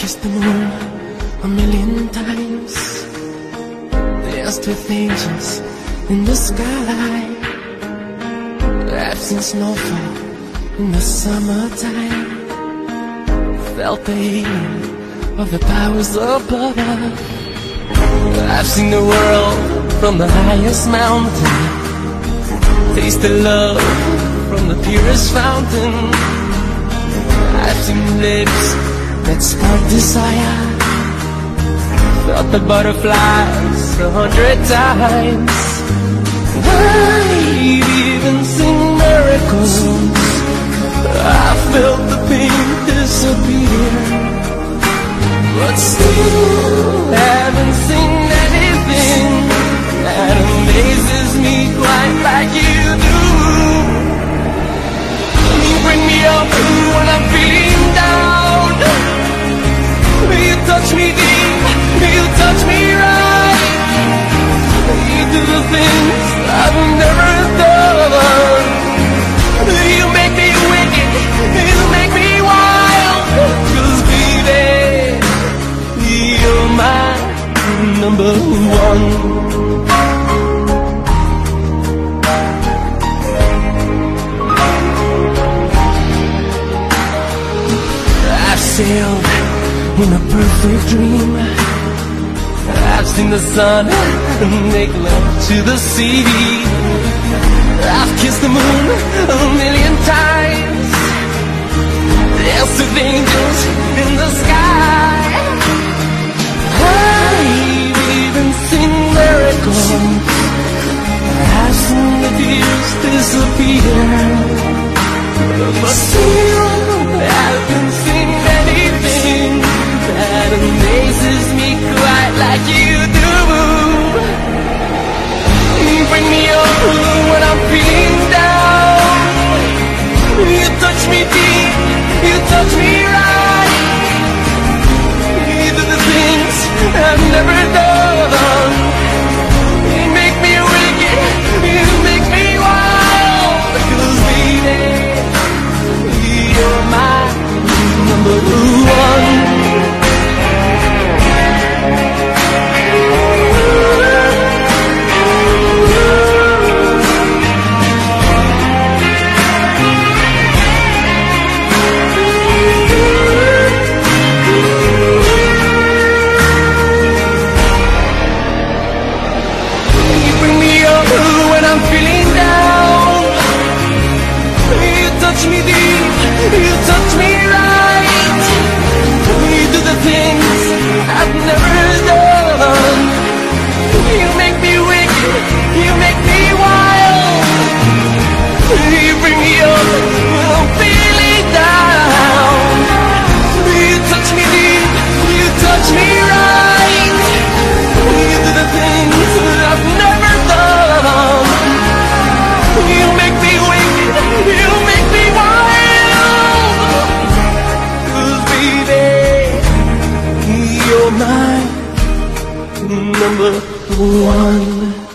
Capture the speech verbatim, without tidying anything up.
kissed the moon a million times, danced with angels in the sky. I've seen snowfall in the summertime, felt the healing of the powers above. I've seen the world from the highest mountain, tasted love from the purest fountain. I've seen lips that spark desire, felt the butterflies a hundred times. I've even seen miracles, I felt the pain disappear, but still haven't seen anything that amazes me quite like you do. You bring me up when I'm feeling down, you touch me deep, you touch me right, you do the things I've never done. You make me wicked, you make me wild, 'cause baby, you're my number one. I've sailed in a perfect dream, I've seen the sun make love to the sea, I've kissed the moon a million times, danced with angels in the sky. I've even seen miracles, I've seen the tears disappear, but still I haven't seen anything that amazes me quite like you do. Bring me up when I'm feeling down, you touch me deep, you touch me right, you do the things I've never done. You make me wicked, you make me wild, 'cause baby, you're my number one. You touch me right, you do the things I've never done. You make me wicked, you make me wild, you bring me up when I'm feeling down. You touch me deep, you touch me right, you do the things I've never done. You make me wicked, you make me wild, my number one.